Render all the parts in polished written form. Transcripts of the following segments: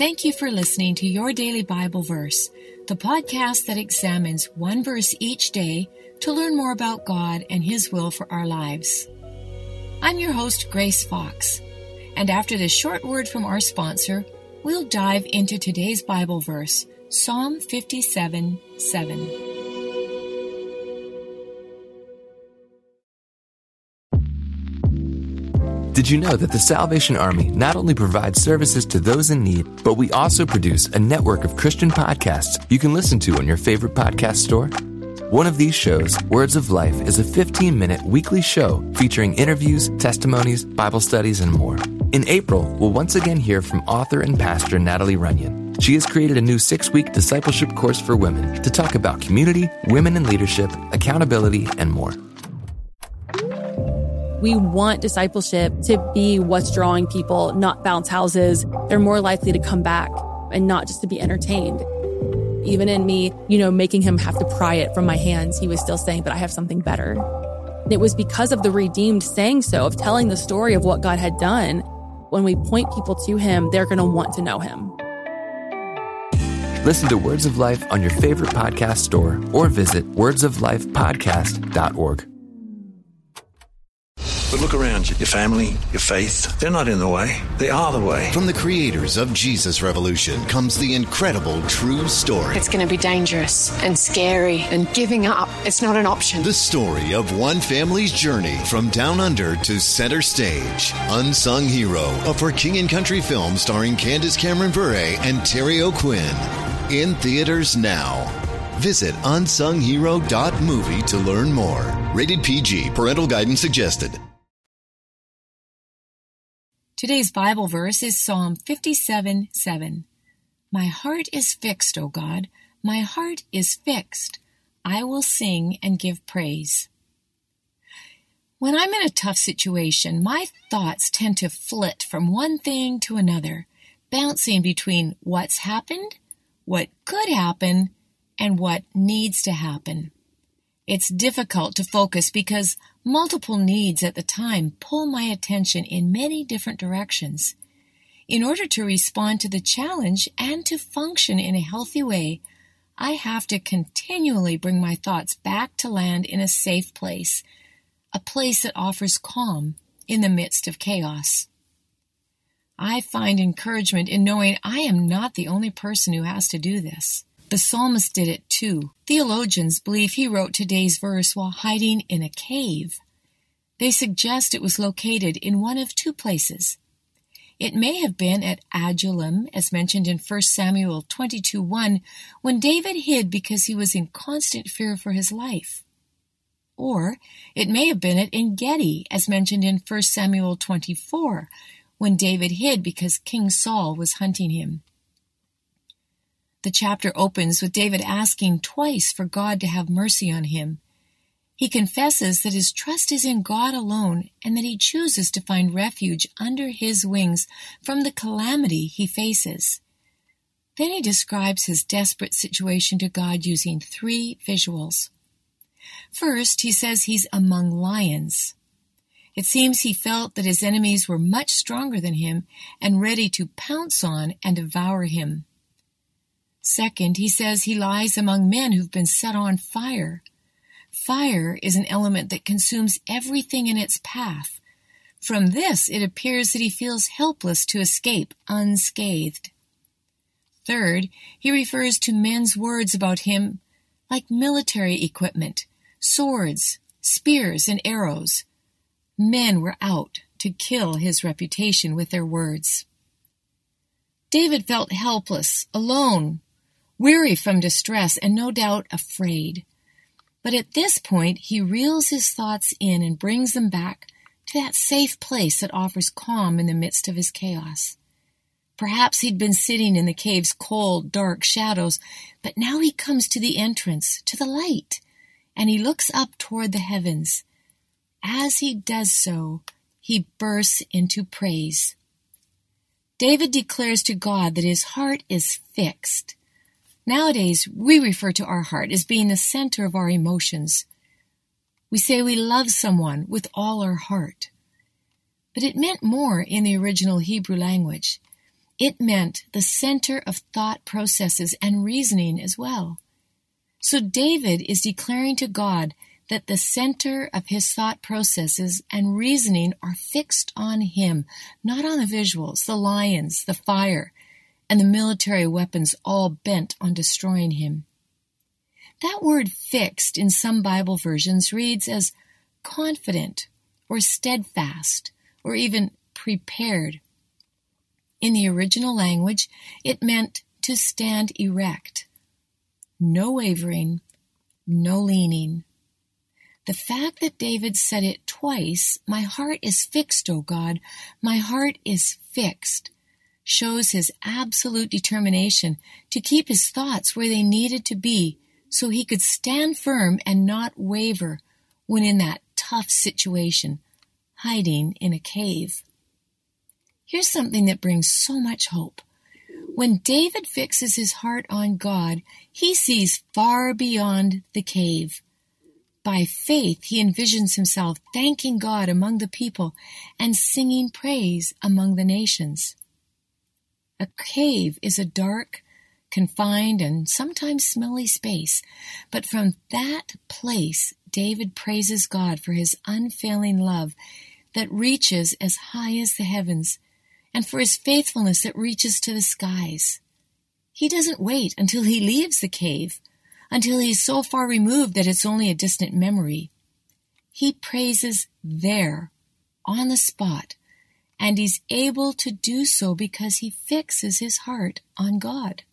Thank you for listening to Your Daily Bible Verse, the podcast that examines one verse each day to learn more about God and His will for our lives. I'm your host, Grace Fox, and after this short word from our sponsor, we'll dive into today's Bible verse, Psalm 57:7. Did you know that the Salvation Army not only provides services to those in need, but we also produce a network of Christian podcasts you can listen to on your favorite podcast store? One of these shows, Words of Life, is a 15-minute weekly show featuring interviews, testimonies, Bible studies, and more. In April, we'll once again hear from author and pastor Natalie Runyon. She has created a new 6-week discipleship course for women to talk about community, women in leadership, accountability, and more. We want discipleship to be what's drawing people, not bounce houses. They're more likely to come back and not just to be entertained. Even in me, making him have to pry it from my hands, he was still saying, but I have something better. And it was because of the redeemed saying so, of telling the story of what God had done. When we point people to him, they're going to want to know him. Listen to Words of Life on your favorite podcast store or visit wordsoflifepodcast.org. But look around you. Your family, your faith, they're not in the way. They are the way. From the creators of Jesus Revolution comes the incredible true story. It's going to be dangerous and scary, and giving up, it's not an option. The story of one family's journey from down under to center stage. Unsung Hero, a For King and Country film starring Candace Cameron Bure and Terry O'Quinn. In theaters now. Visit unsunghero.movie to learn more. Rated PG. Parental guidance suggested. Today's Bible verse is Psalm 57:7. My heart is fixed, O God. My heart is fixed. I will sing and give praise. When I'm in a tough situation, my thoughts tend to flit from one thing to another, bouncing between what's happened, what could happen, and what needs to happen. It's difficult to focus because multiple needs at the time pull my attention in many different directions. In order to respond to the challenge and to function in a healthy way, I have to continually bring my thoughts back to land in a safe place, a place that offers calm in the midst of chaos. I find encouragement in knowing I am not the only person who has to do this. The psalmist did it too. Theologians believe he wrote today's verse while hiding in a cave. They suggest it was located in one of two places. It may have been at Adullam, as mentioned in 1 Samuel 22:1, when David hid because he was in constant fear for his life. Or it may have been at En-Gedi, as mentioned in 1 Samuel 24, when David hid because King Saul was hunting him. The chapter opens with David asking twice for God to have mercy on him. He confesses that his trust is in God alone and that he chooses to find refuge under his wings from the calamity he faces. Then he describes his desperate situation to God using 3 visuals. First, he says he's among lions. It seems he felt that his enemies were much stronger than him and ready to pounce on and devour him. Second, he says he lies among men who've been set on fire. Fire is an element that consumes everything in its path. From this, it appears that he feels helpless to escape unscathed. Third, he refers to men's words about him like military equipment, swords, spears, and arrows. Men were out to kill his reputation with their words. David felt helpless, alone, weary from distress, and no doubt afraid. But at this point, he reels his thoughts in and brings them back to that safe place that offers calm in the midst of his chaos. Perhaps he'd been sitting in the cave's cold, dark shadows, but now he comes to the entrance, to the light, and he looks up toward the heavens. As he does so, he bursts into praise. David declares to God that his heart is fixed. Nowadays, we refer to our heart as being the center of our emotions. We say we love someone with all our heart. But it meant more in the original Hebrew language. It meant the center of thought processes and reasoning as well. So David is declaring to God that the center of his thought processes and reasoning are fixed on him, not on the visuals, the lions, the fire, and the military weapons all bent on destroying him. That word fixed in some Bible versions reads as confident or steadfast or even prepared. In the original language, it meant to stand erect. No wavering, no leaning. The fact that David said it twice, "My heart is fixed, O God, my heart is fixed," shows his absolute determination to keep his thoughts where they needed to be so he could stand firm and not waver when in that tough situation, hiding in a cave. Here's something that brings so much hope. When David fixes his heart on God, he sees far beyond the cave. By faith, he envisions himself thanking God among the people and singing praise among the nations. A cave is a dark, confined, and sometimes smelly space, but from that place, David praises God for his unfailing love that reaches as high as the heavens, and for his faithfulness that reaches to the skies. He doesn't wait until he leaves the cave, until he is so far removed that it's only a distant memory. He praises there, on the spot, and he's able to do so because he fixes his heart on God.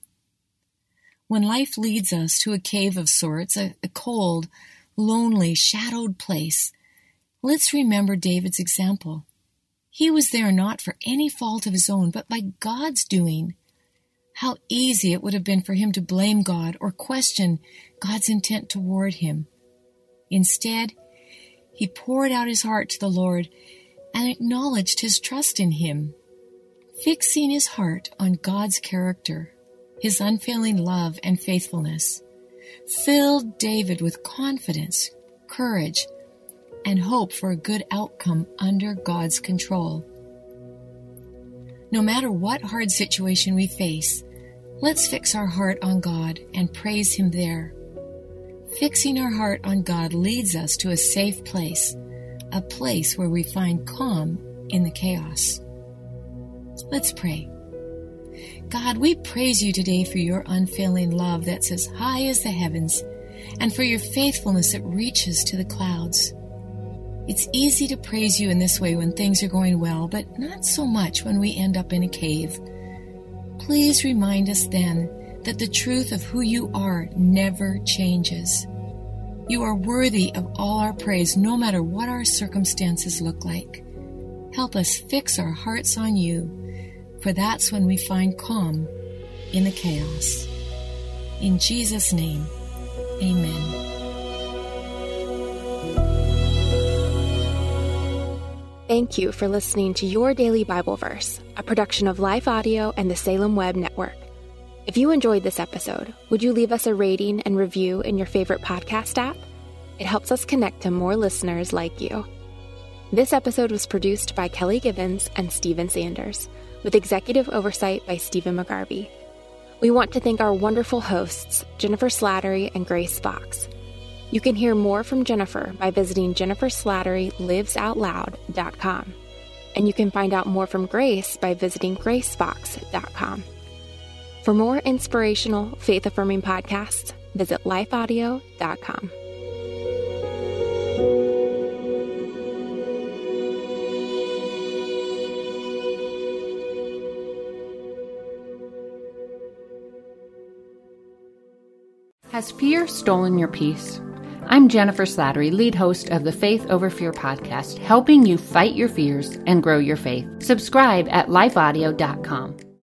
When life leads us to a cave of sorts, a cold, lonely, shadowed place, let's remember David's example. He was there not for any fault of his own, but by God's doing. How easy it would have been for him to blame God or question God's intent toward him. Instead, he poured out his heart to the Lord and acknowledged his trust in him. Fixing his heart on God's character, his unfailing love and faithfulness, filled David with confidence, courage, and hope for a good outcome under God's control. No matter what hard situation we face, let's fix our heart on God and praise Him there. Fixing our heart on God leads us to a safe place, a place where we find calm in the chaos. Let's pray. God, we praise You today for Your unfailing love that's as high as the heavens, and for Your faithfulness that reaches to the clouds. It's easy to praise You in this way when things are going well, but not so much when we end up in a cave. Please remind us then that the truth of who You are never changes. You are worthy of all our praise, no matter what our circumstances look like. Help us fix our hearts on You, for that's when we find calm in the chaos. In Jesus' name, amen. Thank you for listening to Your Daily Bible Verse, a production of Life Audio and the Salem Web Network. If you enjoyed this episode, would you leave us a rating and review in your favorite podcast app? It helps us connect to more listeners like you. This episode was produced by Kelly Gibbons and Stephen Sanders, with executive oversight by Stephen McGarvey. We want to thank our wonderful hosts, Jennifer Slattery and Grace Fox. You can hear more from Jennifer by visiting jenniferslatterylivesoutloud.com. And you can find out more from Grace by visiting gracefox.com. For more inspirational, faith-affirming podcasts, visit lifeaudio.com. Has fear stolen your peace? I'm Jennifer Slattery, lead host of the Faith Over Fear podcast, helping you fight your fears and grow your faith. Subscribe at lifeaudio.com.